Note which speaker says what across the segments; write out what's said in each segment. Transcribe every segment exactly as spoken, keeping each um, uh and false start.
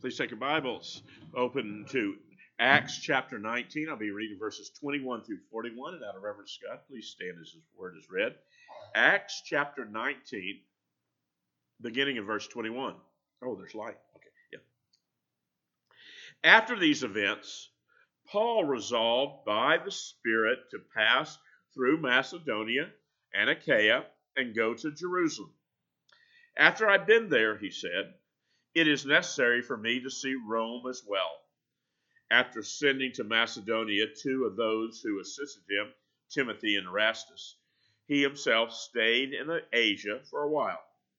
Speaker 1: Please take your Bibles, open to Acts chapter nineteen. I'll be reading verses twenty-one through forty-one, and out of reverence to God, please stand as His word is read. Acts chapter nineteen, beginning in verse twenty-one. Oh, there's light. Okay, yeah. After these events, Paul resolved by the Spirit to pass through Macedonia and Achaia and go to Jerusalem. After I've been there, he said, it is necessary for me to see Rome as well. After sending to Macedonia two of those who assisted him, Timothy and Erastus, he himself stayed in Asia for a while.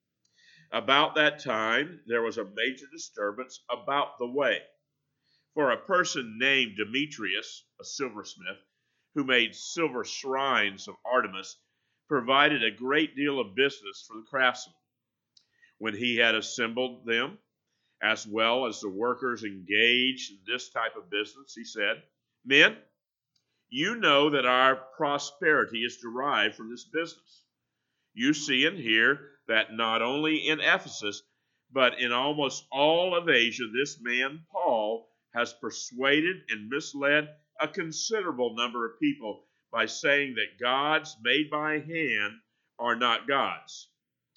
Speaker 1: About that time, there was a major disturbance about the way. For a person named Demetrius, a silversmith, who made silver shrines of Artemis, provided a great deal of business for the craftsmen. When he had assembled them, as well as the workers engaged in this type of business, he said, Men, you know that our prosperity is derived from this business. You see and hear that not only in Ephesus, but in almost all of Asia, this man Paul has persuaded and misled a considerable number of people by saying that gods made by hand are not gods.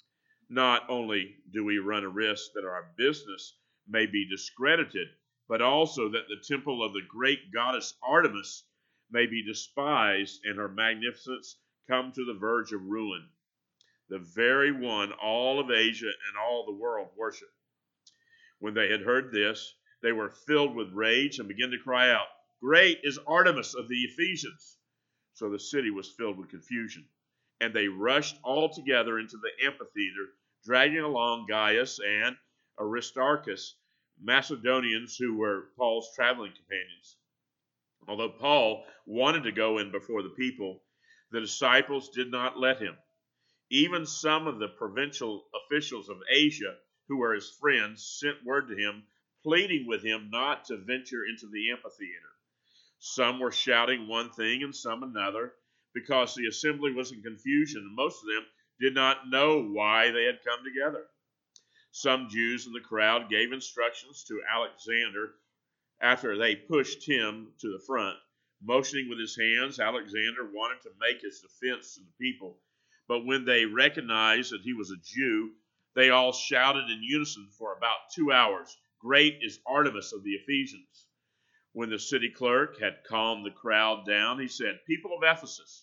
Speaker 1: Not only do we run a risk that our business may be discredited, but also that the temple of the great goddess Artemis may be despised and her magnificence come to the verge of ruin, the very one all of Asia and all the world worship. When they had heard this, they were filled with rage and began to cry out, Great is Artemis of the Ephesians! So the city was filled with confusion, and they rushed all together into the amphitheater, dragging along Gaius and Aristarchus, Macedonians who were Paul's traveling companions. Although Paul wanted to go in before the people, the disciples did not let him. Even some of the provincial officials of Asia, who were his friends, sent word to him, pleading with him not to venture into the amphitheater. Some were shouting one thing and some another, because the assembly was in confusion, and most of them did not know why they had come together. Some Jews in the crowd gave instructions to Alexander after they pushed him to the front. Motioning with his hands, Alexander wanted to make his defense to the people. But when they recognized that he was a Jew, they all shouted in unison for about two hours, Great is Artemis of the Ephesians. When the city clerk had calmed the crowd down, he said, People of Ephesus,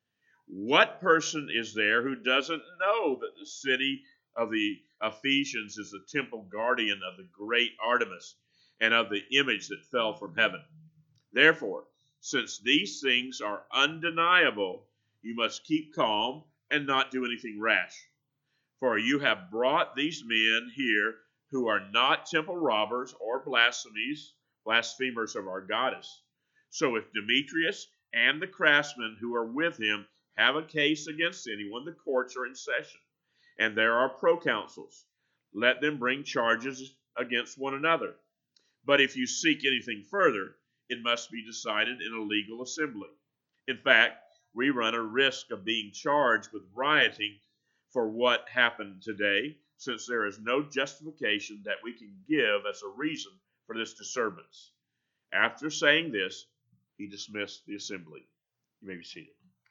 Speaker 1: what person is there who doesn't know that the city of the Ephesians is the temple guardian of the great Artemis and of the image that fell from heaven? Therefore, since these things are undeniable, you must keep calm and not do anything rash. For you have brought these men here who are not temple robbers or blasphemies, blasphemers of our goddess. So if Demetrius and the craftsmen who are with him have a case against anyone, the courts are in session, and there are proconsuls. Let them bring charges against one another. But if you seek anything further, it must be decided in a legal assembly. In fact, we run a risk of being charged with rioting for what happened today, since there is no justification that we can give as a reason for this disturbance. After saying this, he dismissed the assembly. You may be seated.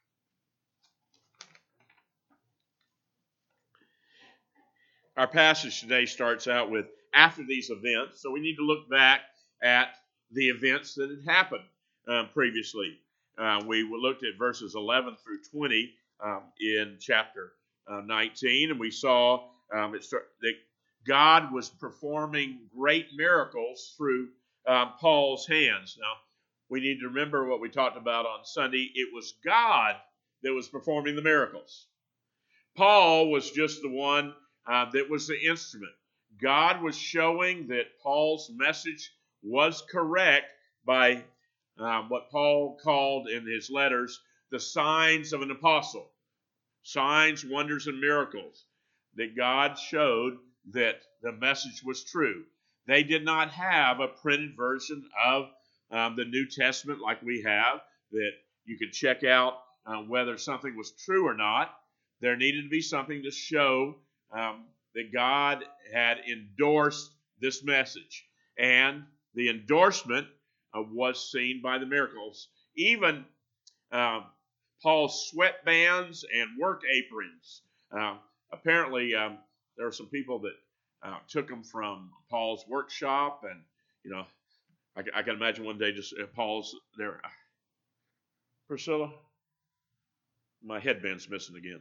Speaker 1: Our passage today starts out with after these events, so we need to look back at the events that had happened um, previously. Uh, we looked at verses eleven through twenty um, in chapter uh, nineteen, and we saw um, it start, that God was performing great miracles through um, Paul's hands. Now, we need to remember what we talked about on Sunday. It was God that was performing the miracles. Paul was just the one uh, that was the instrument. God was showing that Paul's message was correct by um, what Paul called in his letters the signs of an apostle. Signs, wonders, and miracles that God showed that the message was true. They did not have a printed version of um, the New Testament like we have, that you could check out uh, whether something was true or not. There needed to be something to show um, that God had endorsed this message. And the endorsement uh, was seen by the miracles. Even uh, Paul's sweatbands and work aprons. Uh, apparently, um, there were some people that uh, took them from Paul's workshop, and you know, I, I can imagine one day just uh, Paul's there. Priscilla, my headband's missing again.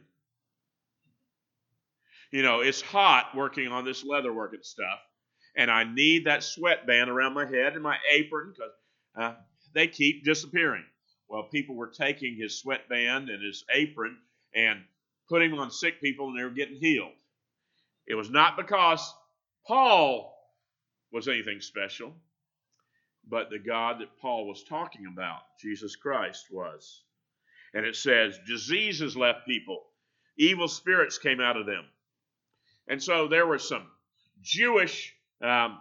Speaker 1: You know, it's hot working on this leather working stuff, and I need that sweatband around my head and my apron because uh, they keep disappearing. Well, people were taking his sweatband and his apron and putting them on sick people, and they were getting healed. It was not because Paul was anything special, but the God that Paul was talking about, Jesus Christ, was. And it says, diseases left people. Evil spirits came out of them. And so there were some Jewish um,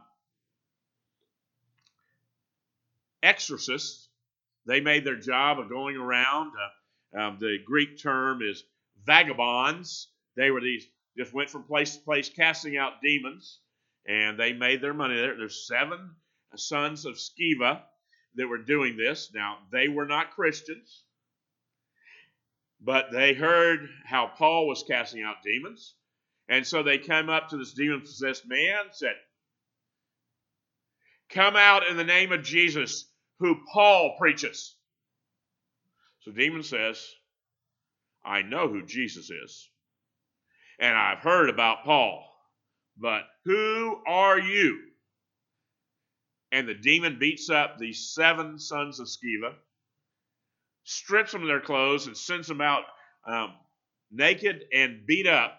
Speaker 1: exorcists. They made their job of going around. Uh, um, the Greek term is vagabonds. They were these, just went from place to place casting out demons, and they made their money there. There's seven sons of Sceva that were doing this. Now, they were not Christians, but they heard how Paul was casting out demons. And so they came up to this demon-possessed man and said, come out in the name of Jesus, who Paul preaches. So the demon says, I know who Jesus is, and I've heard about Paul, but who are you? And the demon beats up these seven sons of Sceva, strips them of their clothes, and sends them out um, naked and beat up.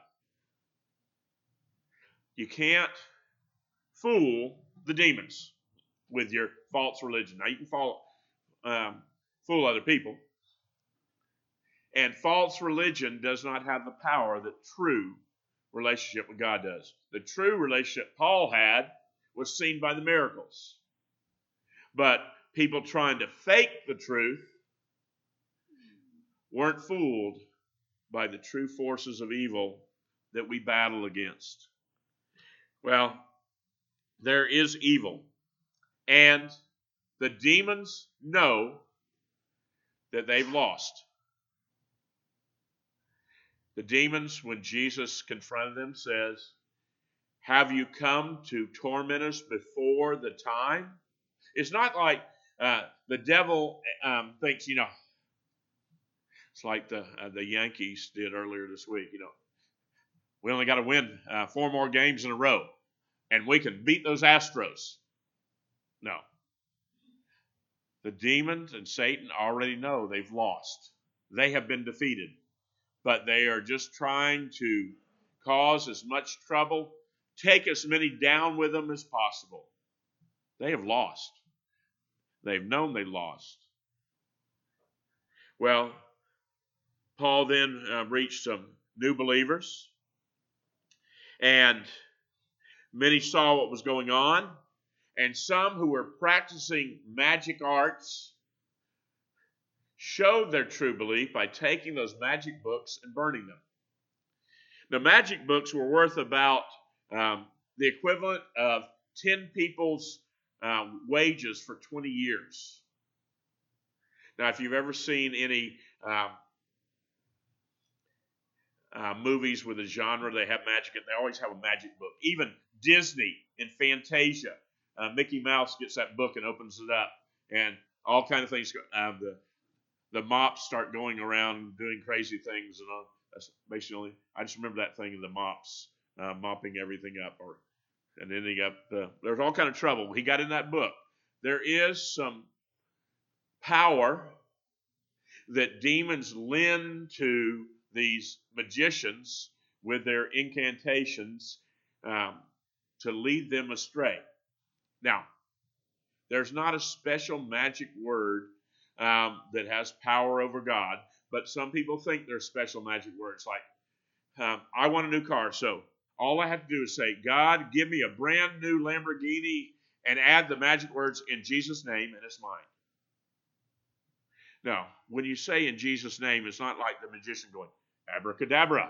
Speaker 1: You can't fool the demons with your false religion. Now, you can follow, um, fool other people. And false religion does not have the power that true relationship with God does. The true relationship Paul had was seen by the miracles. But people trying to fake the truth weren't fooled by the true forces of evil that we battle against. Well, there is evil, and the demons know that they've lost. The demons, when Jesus confronted them, says, have you come to torment us before the time? It's not like uh, the devil um, thinks, you know, it's like the uh, the Yankees did earlier this week, you know. We only got to win uh, four more games in a row, and we can beat those Astros. No. The demons and Satan already know they've lost. They have been defeated. But they are just trying to cause as much trouble, take as many down with them as possible. They have lost. They've known they lost. Well, Paul then uh, reached some new believers, and many saw what was going on, and some who were practicing magic arts showed their true belief by taking those magic books and burning them. The magic books were worth about um, the equivalent of ten people's um, wages for twenty years. Now, if you've ever seen any um, uh, movies with a genre, they have magic, they always have a magic book. Even Disney in Fantasia, uh, Mickey Mouse gets that book and opens it up, and all kind of things. Uh, the the mops start going around doing crazy things, and all. That's basically. I just remember that thing of the mops uh, mopping everything up, or and ending up. Uh, there's all kind of trouble. He got in that book. There is some power that demons lend to these magicians with their incantations um, to lead them astray. Now, there's not a special magic word um, that has power over God, but some people think there's special magic words like, um, I want a new car, so all I have to do is say, God, give me a brand new Lamborghini, and add the magic words in Jesus' name, and it's mine. Now, when you say in Jesus' name, it's not like the magician going, abracadabra.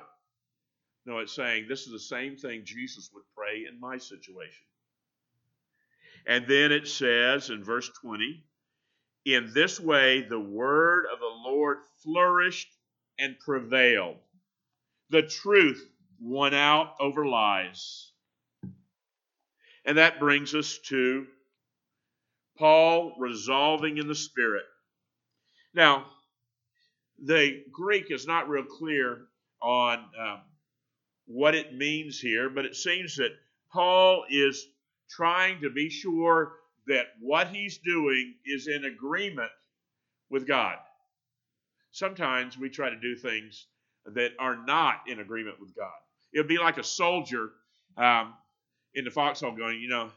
Speaker 1: No, it's saying this is the same thing Jesus would pray in my situation. And then it says in verse twenty, in this way the word of the Lord flourished and prevailed. The truth won out over lies. And that brings us to Paul resolving in the Spirit. Now, the Greek is not real clear on um, what it means here, but it seems that Paul is trying to be sure that what he's doing is in agreement with God. Sometimes we try to do things that are not in agreement with God. It would be like a soldier um, in the foxhole going, you know,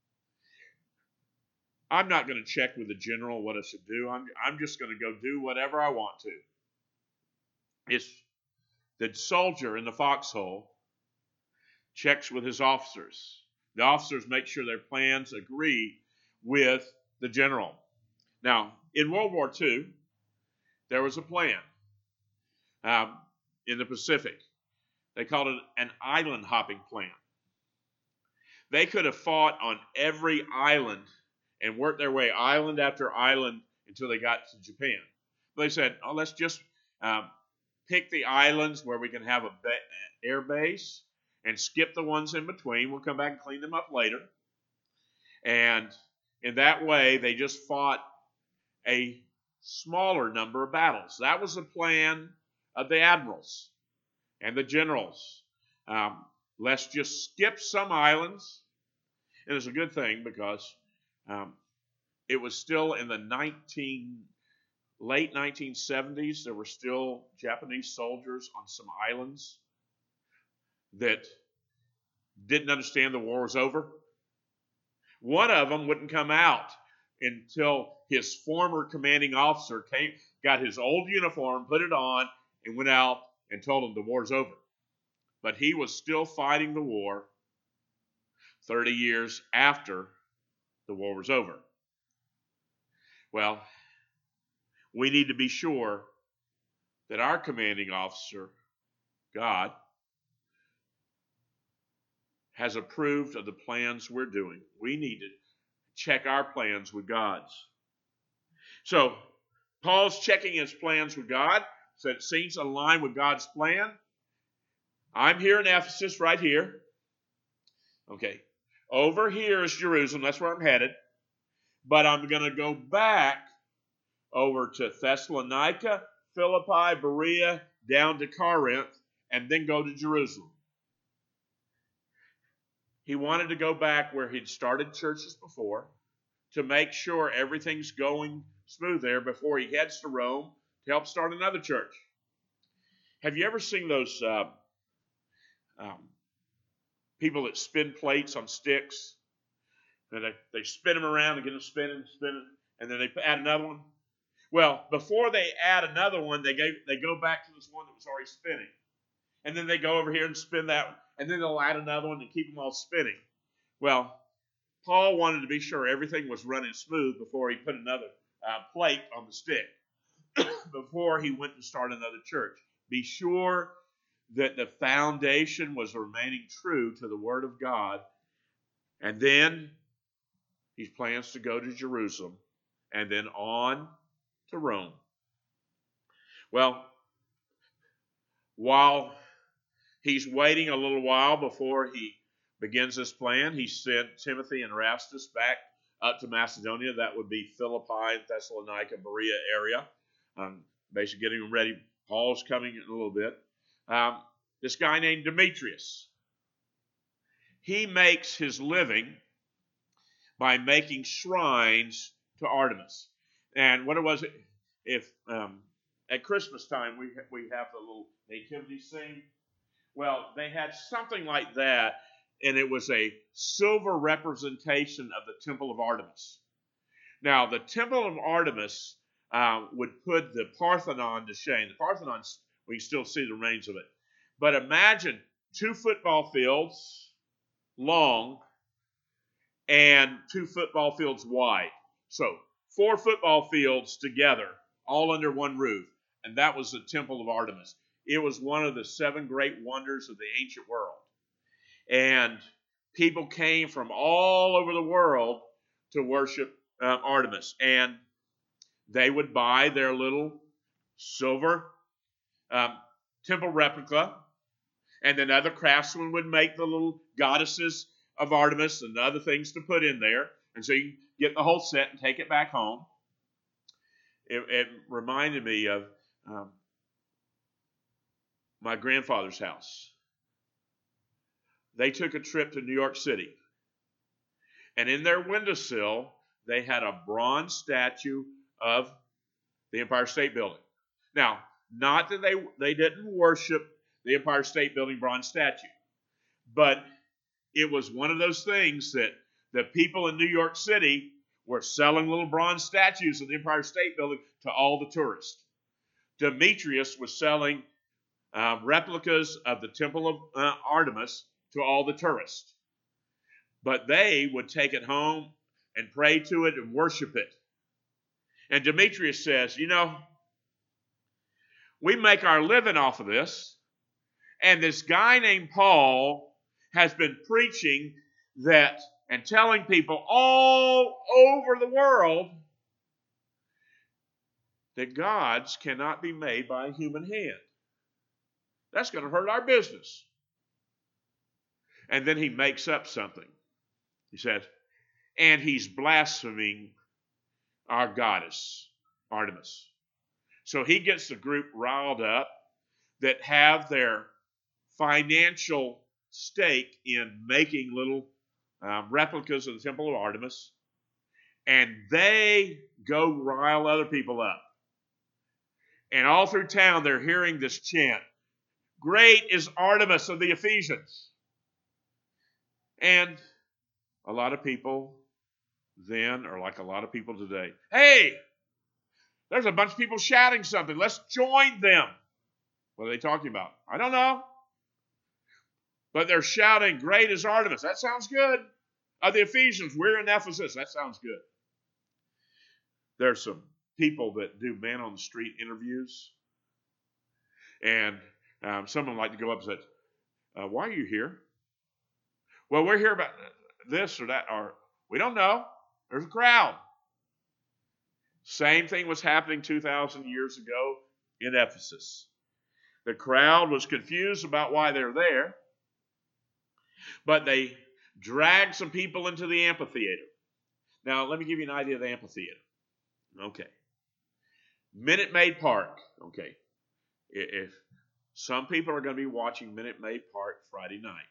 Speaker 1: I'm not going to check with the general what I should do. I'm, I'm just going to go do whatever I want to. It's the soldier in the foxhole checks with his officers. The officers make sure their plans agree with the general. Now, in World War Two, there was a plan um, in the Pacific. They called it an island hopping plan. They could have fought on every island and worked their way island after island until they got to Japan. But they said, oh, let's just um, pick the islands where we can have a ba- air base and skip the ones in between. We'll come back and clean them up later. And in that way, they just fought a smaller number of battles. That was the plan of the admirals and the generals. Um, let's just skip some islands. And it's a good thing because um, it was still in the nineteen, late nineteen seventies. There were still Japanese soldiers on some islands that didn't understand the war was over. One of them wouldn't come out until his former commanding officer came, got his old uniform, put it on, and went out and told him the war's over. But he was still fighting the war thirty years after the war was over. Well, we need to be sure that our commanding officer, God, has approved of the plans we're doing. We need to check our plans with God's. So, Paul's checking his plans with God, so it seems to align with God's plan. I'm here in Ephesus, right here. Okay. Over here is Jerusalem. That's where I'm headed. But I'm going to go back over to Thessalonica, Philippi, Berea, down to Corinth, and then go to Jerusalem. He wanted to go back where he'd started churches before to make sure everything's going smooth there before he heads to Rome to help start another church. Have you ever seen those uh, um, people that spin plates on sticks? And they, they spin them around and get them spinning, spinning, and then they add another one. Well, before they add another one, they go, they go back to this one that was already spinning. And then they go over here and spin that one. And then they'll add another one to keep them all spinning. Well, Paul wanted to be sure everything was running smooth before he put another uh, plate on the stick. Before he went to start another church. Be sure that the foundation was remaining true to the Word of God. And then he plans to go to Jerusalem and then on to Rome. Well, while he's waiting a little while before he begins this plan, he sent Timothy and Erastus back up to Macedonia. That would be Philippi, Thessalonica, Berea area. Um, basically getting them ready. Paul's coming in a little bit. Um, this guy named Demetrius. He makes his living by making shrines to Artemis. And what it was, if um, at Christmas time we we have the little nativity scene. Well, they had something like that, and it was a silver representation of the Temple of Artemis. Now, the Temple of Artemis uh, would put the Parthenon to shame. The Parthenon, we can still see the remains of it. But imagine two football fields long and two football fields wide. So, four football fields together, all under one roof. And that was the Temple of Artemis. It was one of the seven great wonders of the ancient world. And people came from all over the world to worship uh, Artemis. And they would buy their little silver um, temple replica, and then other craftsmen would make the little goddesses of Artemis and other things to put in there. And so you get the whole set and take it back home. It, it reminded me of um, my grandfather's house. They took a trip to New York City. And in their windowsill, they had a bronze statue of the Empire State Building. Now, not that they, they didn't worship the Empire State Building bronze statue, but it was one of those things that the people in New York City were selling little bronze statues of the Empire State Building to all the tourists. Demetrius was selling uh, replicas of the Temple of uh, Artemis to all the tourists. But they would take it home and pray to it and worship it. And Demetrius says, you know, we make our living off of this, and this guy named Paul has been preaching that and telling people all over the world that gods cannot be made by a human hand. That's going to hurt our business. And then he makes up something. He says, and he's blaspheming our goddess, Artemis. So he gets the group riled up that have their financial stake in making little um, replicas of the Temple of Artemis, and they go rile other people up. And all through town, they're hearing this chant, "Great is Artemis of the Ephesians." And a lot of people then are like a lot of people today. Hey, there's a bunch of people shouting something. Let's join them. What are they talking about? I don't know. But they're shouting, "Great is Artemis." That sounds good. Of the Ephesians, we're in Ephesus. That sounds good. There's some people that do man on the street interviews. And um, some of them like to go up and say, uh, why are you here? Well, we're here about this or that, or we don't know. There's a crowd. Same thing was happening two thousand years ago in Ephesus. The crowd was confused about why they're there, but they dragged some people into the amphitheater. Now, let me give you an idea of the amphitheater. Okay. Minute Maid Park. Okay. If some people are going to be watching Minute Maid Park Friday night.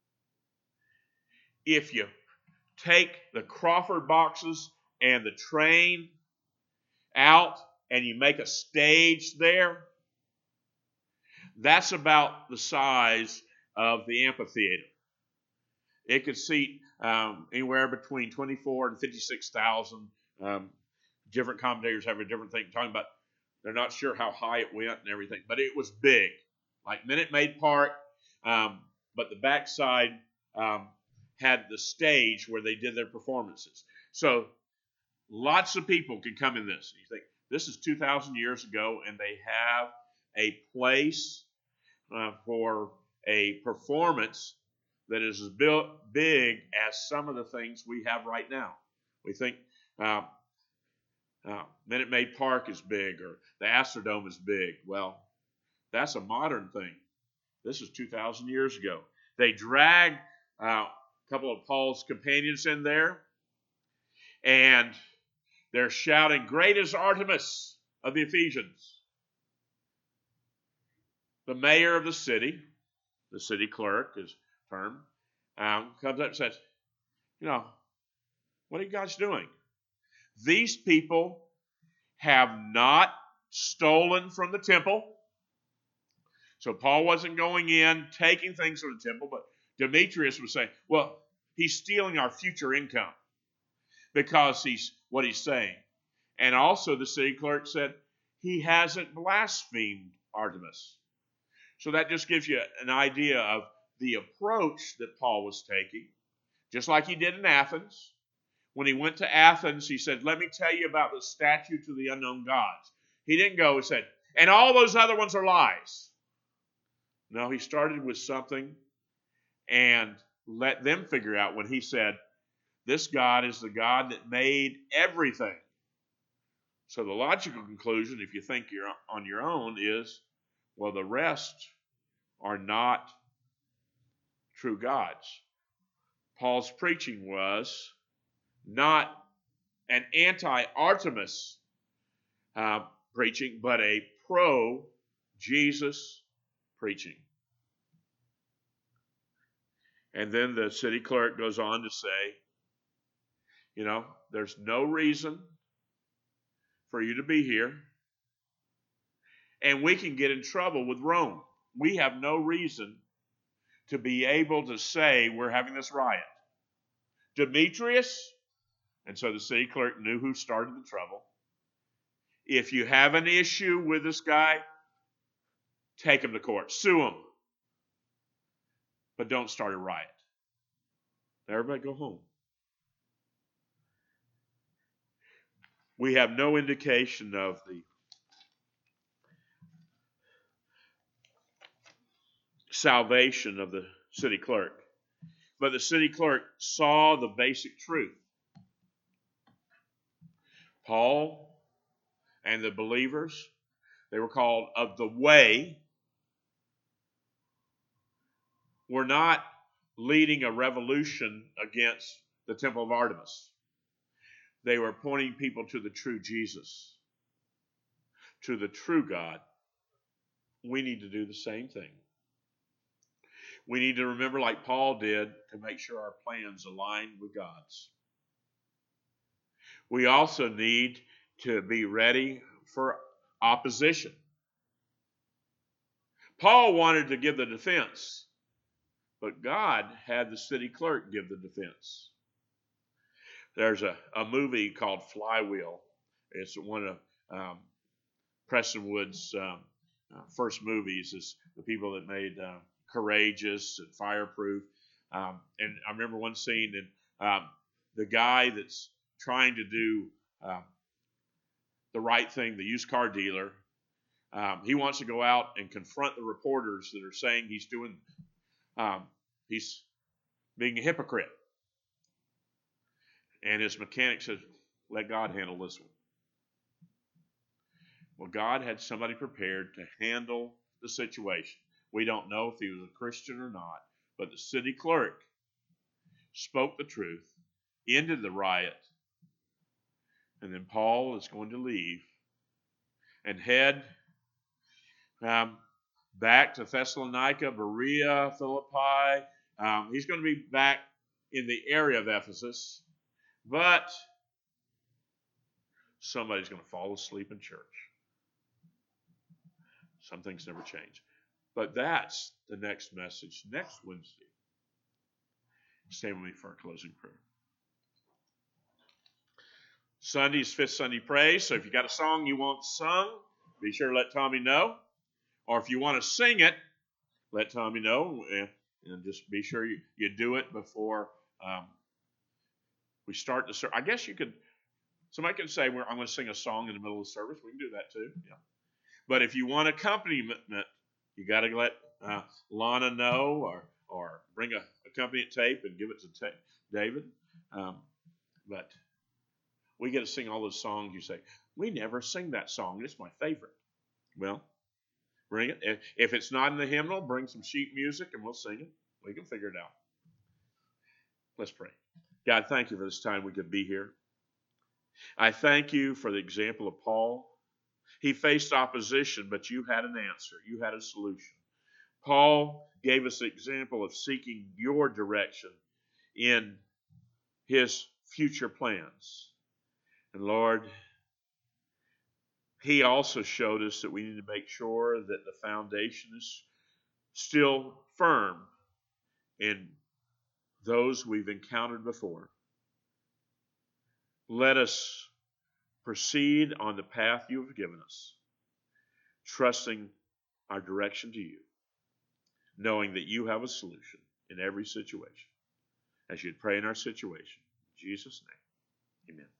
Speaker 1: If you take the Crawford boxes and the train out and you make a stage there, that's about the size of the amphitheater. It could seat um, anywhere between twenty-four and fifty-six thousand. Um, different commentators have a different thing talking about. They're not sure how high it went and everything, but it was big, like Minute Maid Park. Um, but the backside um, had the stage where they did their performances. So lots of people could come in this. You think this is two thousand years ago, and they have a place uh, for a performance that is as big as some of the things we have right now. We think uh, uh, Minute Maid Park is big, or the Astrodome is big. Well, that's a modern thing. This is two thousand years ago. They dragged uh, a couple of Paul's companions in there, and they're shouting, "Great is Artemis of the Ephesians." The mayor of the city, the city clerk is term, um, comes up and says, you know, what are you guys doing? These people have not stolen from the temple. So Paul wasn't going in, taking things from the temple, but Demetrius was saying, well, he's stealing our future income because he's what he's saying. And also the city clerk said, he hasn't blasphemed Artemis. So that just gives you an idea of the approach that Paul was taking, just like he did in Athens. When he went to Athens, he said, let me tell you about the statue to the unknown gods. He didn't go and said, and all those other ones are lies. No, he started with something and let them figure out when he said, This God is the God that made everything. So the logical conclusion, if you think you're on your own, is, well, the rest are not true gods. Paul's preaching was not an anti-Artemis uh, preaching, but a pro-Jesus preaching. And then the city clerk goes on to say, you know, there's no reason for you to be here, and we can get in trouble with Rome. We have no reason to be able to say we're having this riot. Demetrius, and so the city clerk knew who started the trouble. If you have an issue with this guy, take him to court. Sue him. But don't start a riot. Everybody go home. We have no indication of the salvation of the city clerk. But the city clerk saw the basic truth. Paul and the believers, they were called of the way, were not leading a revolution against the temple of Artemis. They were pointing people to the true Jesus, to the true God. We need to do the same thing. We need to remember, like Paul did, to make sure our plans align with God's. We also need to be ready for opposition. Paul wanted to give the defense, but God had the city clerk give the defense. There's a, a movie called Flywheel. It's one of um, Preston Wood's um, uh, first movies. It's the people that made uh, Courageous and Fireproof. Um, and I remember one scene, and um, the guy that's trying to do um, the right thing, the used car dealer, um, he wants to go out and confront the reporters that are saying he's doing, um, he's being a hypocrite. And his mechanic says, let God handle this one. Well, God had somebody prepared to handle the situation. We don't know if he was a Christian or not, but the city clerk spoke the truth, ended the riot, and then Paul is going to leave and head um, back to Thessalonica, Berea, Philippi. Um, he's going to be back in the area of Ephesus. But somebody's going to fall asleep in church. Some things never change. But that's the next message next Wednesday. Stand with me for our closing prayer. Sunday's Fifth Sunday Praise. So if you got a song you want sung, be sure to let Tommy know. Or if you want to sing it, let Tommy know. And, and just be sure you, you do it before um, we start the service. I guess you could, somebody could say, well, I'm going to sing a song in the middle of the service. We can do that too. Yeah. But if you want accompaniment, you got to let uh, Lana know, or or bring a accompaniment tape and give it to ta- David. Um, but we get to sing all those songs. You say, we never sing that song. It's my favorite. Well, bring it. If, if it's not in the hymnal, bring some sheet music and we'll sing it. We can figure it out. Let's pray. God, thank you for this time we could be here. I thank you for the example of Paul. He faced opposition, but you had an answer. You had a solution. Paul gave us an example of seeking your direction in his future plans. And Lord, he also showed us that we need to make sure that the foundation is still firm in those we've encountered before. Let us proceed on the path you have given us, trusting our direction to you, knowing that you have a solution in every situation. As you'd pray in our situation. In Jesus' name, amen.